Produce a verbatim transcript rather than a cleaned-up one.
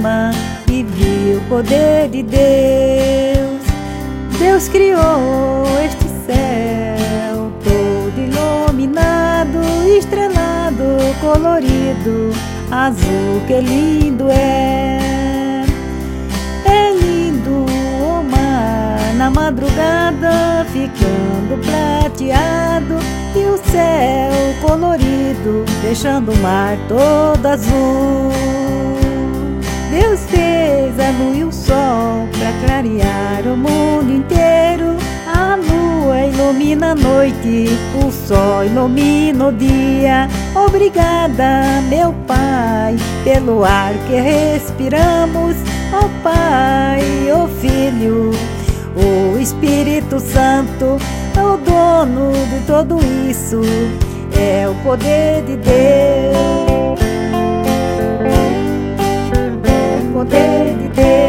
cima e viu o poder de Deus. Deus criou este céu todo iluminado, estrelado, colorido, azul, que lindo é. É lindo o mar na madrugada, ficando prateado, e o céu colorido, deixando o mar todo azul. Deus fez a lua e o sol para clarear o mundo inteiro. A lua ilumina a noite, o sol ilumina o dia. Obrigada, meu Pai, pelo ar que respiramos. Ó Pai, ó Filho, o Espírito Santo, o dono de tudo isso, é o poder de Deus. É o poder de Deus.